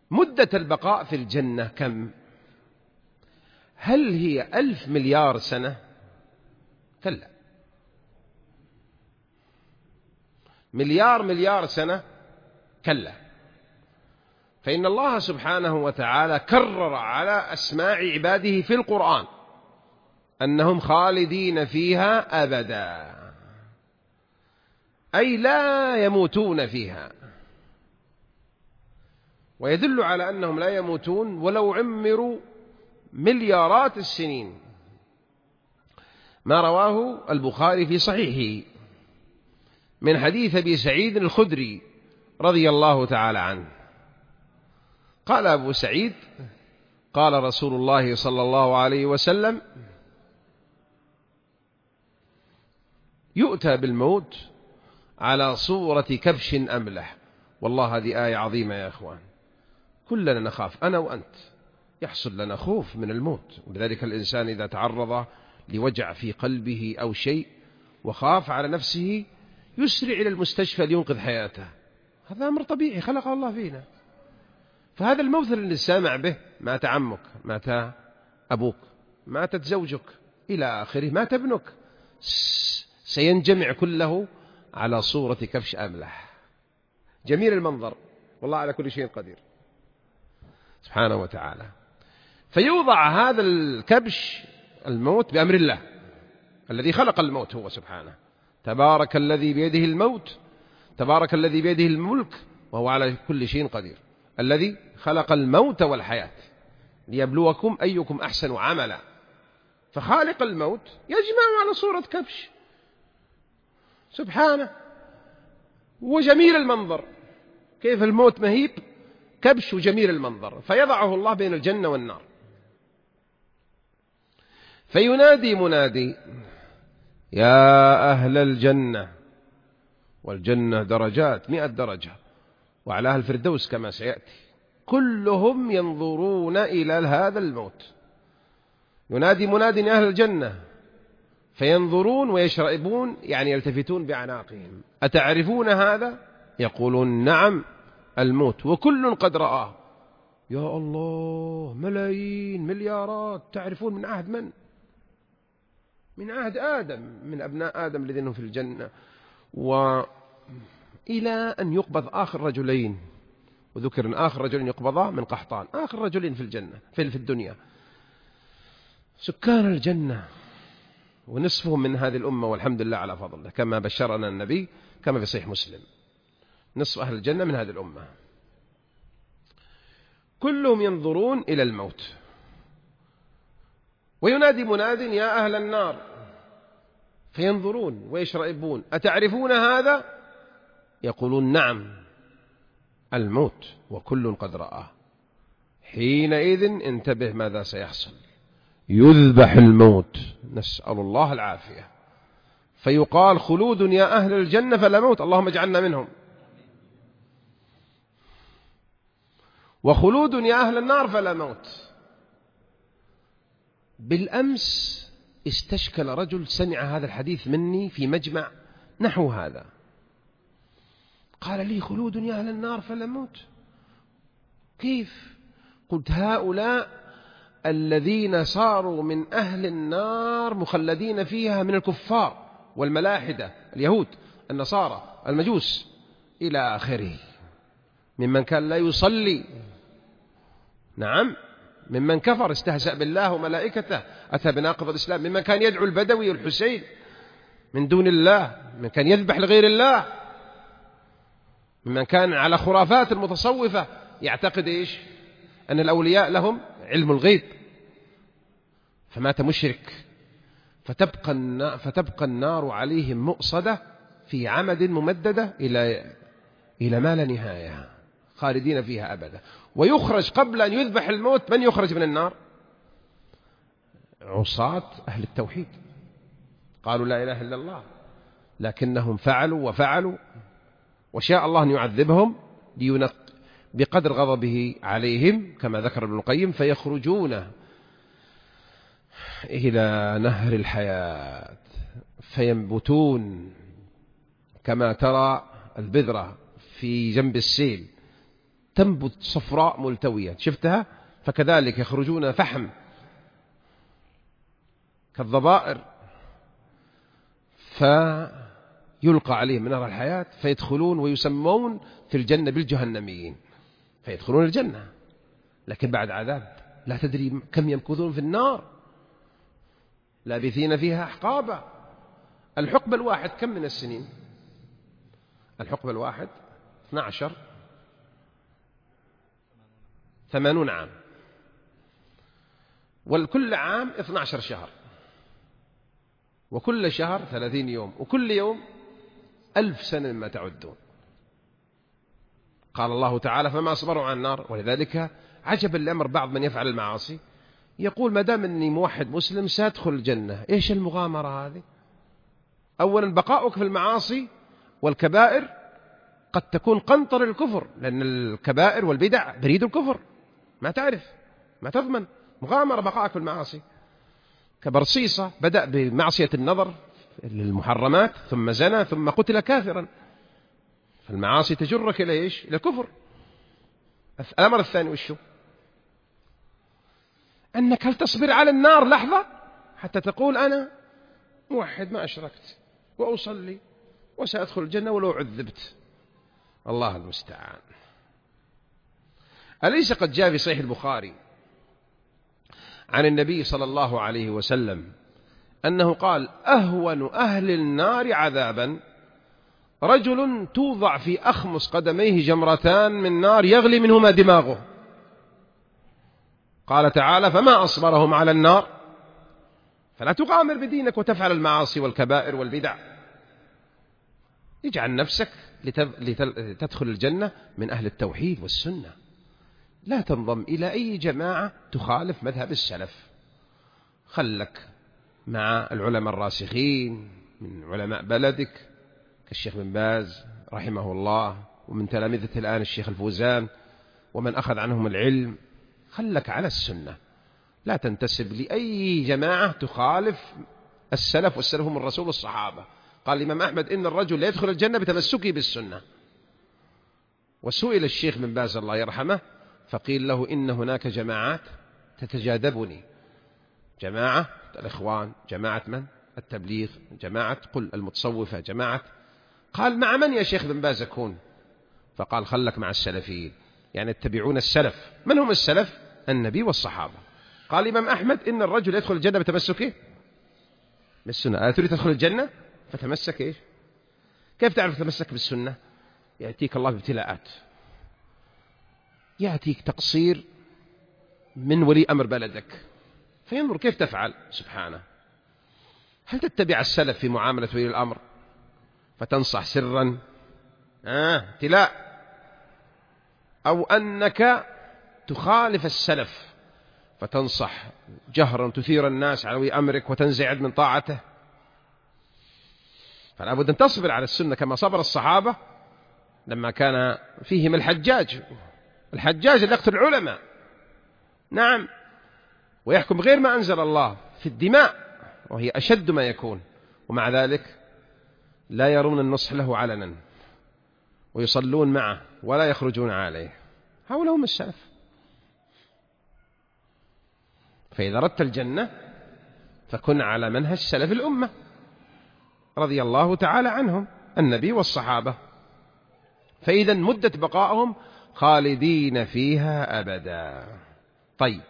مدة البقاء في الجنة كم؟ هل هي 1000 مليار سنة؟ كلا. مليار سنة؟ كلا. فإن الله سبحانه وتعالى كرر على أسماع عباده في القرآن أنهم خالدين فيها أبدا، أي لا يموتون فيها. ويدل على أنهم لا يموتون ولو عمروا مليارات السنين ما رواه البخاري في صحيحه من حديث أبي سعيد الخدري رضي الله تعالى عنه قال أبو سعيد: قال رسول الله صلى الله عليه وسلم: يؤتى بالموت على صورة كبش أملح. والله هذه آية عظيمة يا أخوان، كلنا نخاف، أنا وأنت يحصل لنا خوف من الموت. ولذلك الإنسان إذا تعرض لوجع في قلبه أو شيء وخاف على نفسه يسرع إلى المستشفى لينقذ حياته، هذا أمر طبيعي خلق الله فينا. فهذا الموت اللي سامع به، مات عمك، مات أبوك، ماتت زوجك إلى آخره، مات ابنك، سينجمع كله على صورة كبش أملح، جميل المنظر، والله على كل شيء قدير سبحانه وتعالى. فيوضع هذا الكبش الموت بأمر الله الذي خلق الموت هو سبحانه. تبارك الذي بيده الموت، تبارك الذي بيده الملك وهو على كل شيء قدير، الذي خلق الموت والحياة ليبلوكم أيكم أحسن عملا. فخالق الموت يجمع على صورة كبش سبحانه، وجميل المنظر، كيف الموت مهيب، كبش وجميل المنظر، فيضعه الله بين الجنة والنار. فينادي منادي: يا أهل الجنة، والجنة درجات 100 درجة، وعلاها الفردوس كما سيأتي، كلهم ينظرون إلى هذا الموت. ينادي مناد يا أهل الجنة فينظرون ويشرئبون، يعني يلتفتون بأعناقهم: أتعرفون هذا؟ يقولون نعم، الموت، وكل قد رآه. يا الله، ملايين مليارات، تعرفون من عهد من؟ من عهد آدم، من أبناء آدم الذين هم في الجنة، وإلى أن يقبض آخر رجلين، وذكر أن آخر رجلين يقبضا من قحطان، آخر رجلين في الجنة في الدنيا، سكان الجنة، ونصفهم من هذه الأمة، والحمد لله على فضله، كما بشرنا النبي كما في صحيح مسلم، نصف أهل الجنة من هذه الأمة. كلهم ينظرون إلى الموت. وينادي مناد يا أهل النار فينظرون ويشرئبون: أتعرفون هذا؟ يقولون نعم، الموت، وكل قد رآه. حينئذ انتبه ماذا سيحصل: يذبح الموت، نسأل الله العافية، فيقال: خلود يا أهل الجنة فلا موت، اللهم اجعلنا منهم، وخلود يا أهل النار فلا موت. بالأمس استشكل رجل سمع هذا الحديث مني في مجمع نحو هذا، قال لي: خلود يا أهل النار فلا موت، كيف؟ قلت: هؤلاء الذين صاروا من أهل النار مخلدين فيها من الكفار والملاحدة، اليهود، النصارى، المجوس، إلى آخره، ممن كان لا يصلي، نعم، ممن كفر استهزأ بالله وملائكته، أتى بناقض الإسلام، ممن كان يدعو البدوي والحسين من دون الله، ممن كان يذبح لغير الله، ممن كان على خرافات المتصوفة يعتقد إيش؟ أن الأولياء لهم علم الغيب، فمات مشرك، فتبقى النار عليهم مؤصدة في عمد ممددة إلى ما لا نهاية، خالدين فيها أبدا. ويخرج قبل أن يذبح الموت، من يخرج من النار؟ عصاة أهل التوحيد، قالوا لا إله إلا الله، لكنهم فعلوا وفعلوا، وشاء الله أن يعذبهم بقدر غضبه عليهم كما ذكر ابن القيم، فيخرجون إلى نهر الحياة فينبتون كما ترى البذرة في جنب السيل، تنبت صفراء ملتوية، شفتها؟ فكذلك يخرجون فحم كالضبائر، فيلقى عليهم من نار الحياة فيدخلون ويسمون في الجنة بالجهنميين، فيدخلون الجنة لكن بعد عذاب لا تدري كم يمكثون في النار لابثين فيها أحقابا. الحقبة الواحد كم من السنين؟ الحقبة الواحد 80 عام، والكل عام 12 شهر، وكل شهر 30 يوم، وكل يوم 1000 سنة مما تعدون. قال الله تعالى فما أصبروا عن النار. ولذلك عجب الأمر، بعض من يفعل المعاصي يقول ما دام أني موحد مسلم سأدخل الجنة. إيش المغامرة هذه؟ أولا بقاؤك في المعاصي والكبائر قد تكون قنطر الكفر، لأن الكبائر والبدع بريد الكفر، ما تعرف، ما تضمن. مغامرة بقاءك في المعاصي كبرصيصة بدأ بمعصية النظر للمحرمات ثم زنى ثم قتل كافرا، فالمعاصي تجرك إلى إيش؟ إلى الكفر. الأمر الثاني وشو؟ أنك هل تصبر على النار لحظة حتى تقول أنا موحد ما أشركت وأصلي وسأدخل الجنة ولو عذبت؟ الله المستعان. أليس قد جاء في صحيح البخاري عن النبي صلى الله عليه وسلم أنه قال أهون أهل النار عذابا رجل توضع في أخمص قدميه جمرتان من نار يغلي منهما دماغه. قال تعالى فما أصبرهم على النار. فلا تغامر بدينك وتفعل المعاصي والكبائر والبدع. اجعل نفسك لتدخل الجنة من أهل التوحيد والسنة، لا تنضم إلى أي جماعة تخالف مذهب السلف. خلك مع العلماء الراسخين من علماء بلدك كالشيخ بن باز رحمه الله، ومن تلامذته الآن الشيخ الفوزان ومن أخذ عنهم العلم. خلك على السنة، لا تنتسب لأي جماعة تخالف السلف، والسلف هم الرسول والصحابة. قال الإمام أحمد إن الرجل لا يدخل الجنة بتمسكه بالسنة. وسئل الشيخ بن باز الله يرحمه فقيل له إن هناك جماعات تتجاذبني، جماعة الإخوان، جماعة من؟ التبليغ، جماعة قل المتصوفة، جماعة. قال مع من يا شيخ بن باز أكون؟ فقال خلك مع السلفيين، يعني يتبعون السلف. من هم السلف؟ النبي والصحابة. قال الإمام أحمد إن الرجل يدخل الجنة بتمسكه بالسنة. تريد تدخل الجنة فتمسك إيش؟ كيف تعرف تتمسك بالسنة؟ يأتيك الله بابتلاءات، يأتيك تقصير من ولي أمر بلدك فينظر كيف تفعل. سبحانه، هل تتبع السلف في معاملة ولي الأمر فتنصح سرا ابتلاء، أو أنك تخالف السلف فتنصح جهرا تثير الناس على ولي أمرك وتنزعج من طاعته؟ فلا بد أن تصبر على السنة كما صبر الصحابة لما كان فيهم الحجاج اللي يقتل العلماء، نعم، ويحكم غير ما أنزل الله في الدماء وهي أشد ما يكون، ومع ذلك لا يرون النصح له علنا ويصلون معه ولا يخرجون عليه. هؤلاء هم السلف. فإذا أردت الجنة فكن على منهج سلف الأمة رضي الله تعالى عنهم النبي والصحابة، فإذا مدة بقائهم خالدين فيها أبدا. طيب،